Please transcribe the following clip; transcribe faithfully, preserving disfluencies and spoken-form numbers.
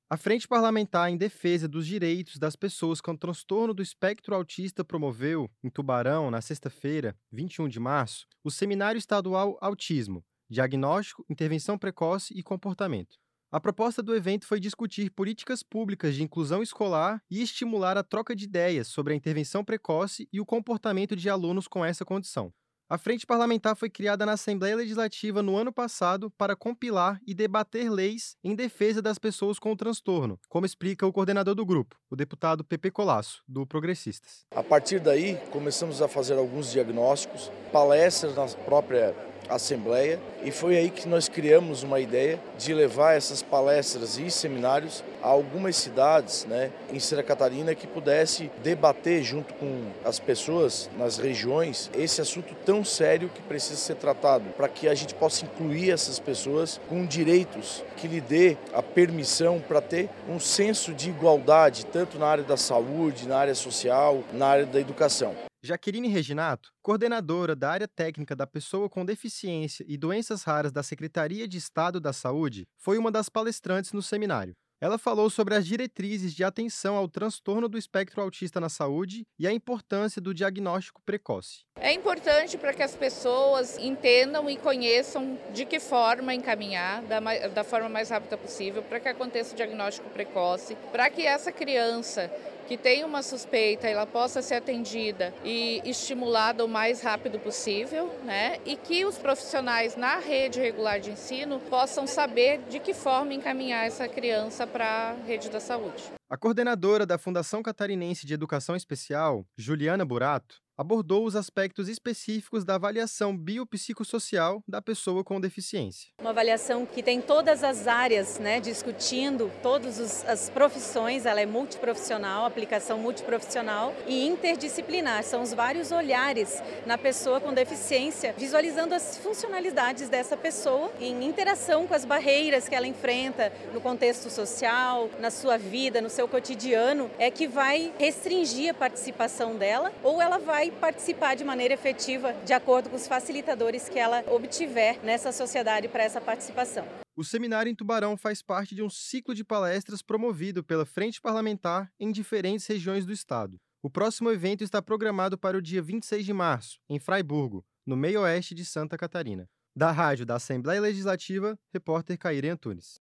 A Frente Parlamentar em Defesa dos Direitos das Pessoas com Transtorno do Espectro Autista promoveu, em Tubarão, na sexta-feira, vinte e um de março, o Seminário Estadual Autismo, Diagnóstico, Intervenção Precoce e Comportamento. A proposta do evento foi discutir políticas públicas de inclusão escolar e estimular a troca de ideias sobre a intervenção precoce e o comportamento de alunos com essa condição. A Frente Parlamentar foi criada na Assembleia Legislativa no ano passado para compilar e debater leis em defesa das pessoas com o transtorno, como explica o coordenador do grupo, o deputado Pepe Colasso, do Progressistas. A partir daí, começamos a fazer alguns diagnósticos, palestras na própria Assembleia, e foi aí que nós criamos uma ideia de levar essas palestras e seminários a algumas cidades, né, em Santa Catarina, que pudesse debater junto com as pessoas nas regiões esse assunto tão sério que precisa ser tratado, para que a gente possa incluir essas pessoas com direitos que lhe dê a permissão para ter um senso de igualdade, tanto na área da saúde, na área social, na área da educação. Jaqueline Reginato, coordenadora da área técnica da pessoa com deficiência e doenças raras da Secretaria de Estado da Saúde, foi uma das palestrantes no seminário. Ela falou sobre as diretrizes de atenção ao transtorno do espectro autista na saúde e a importância do diagnóstico precoce. É importante para que as pessoas entendam e conheçam de que forma encaminhar, da, da forma mais rápida possível, para que aconteça o diagnóstico precoce, para que essa criança que tem uma suspeita, ela possa ser atendida e estimulada o mais rápido possível, né? E que os profissionais na rede regular de ensino possam saber de que forma encaminhar essa criança para a rede da saúde. A coordenadora da Fundação Catarinense de Educação Especial, Juliana Burato, abordou os aspectos específicos da avaliação biopsicossocial da pessoa com deficiência. Uma avaliação que tem todas as áreas, né, discutindo todas os, as profissões, ela é multiprofissional, aplicação multiprofissional e interdisciplinar. São os vários olhares na pessoa com deficiência, visualizando as funcionalidades dessa pessoa em interação com as barreiras que ela enfrenta no contexto social, na sua vida, no seu cotidiano, é que vai restringir a participação dela ou ela vai participar de maneira efetiva de acordo com os facilitadores que ela obtiver nessa sociedade para essa participação. O seminário em Tubarão faz parte de um ciclo de palestras promovido pela Frente Parlamentar em diferentes regiões do estado. O próximo evento está programado para o dia vinte e seis de março, em Fraiburgo, no meio-oeste de Santa Catarina. Da rádio da Assembleia Legislativa, repórter Caire Antunes.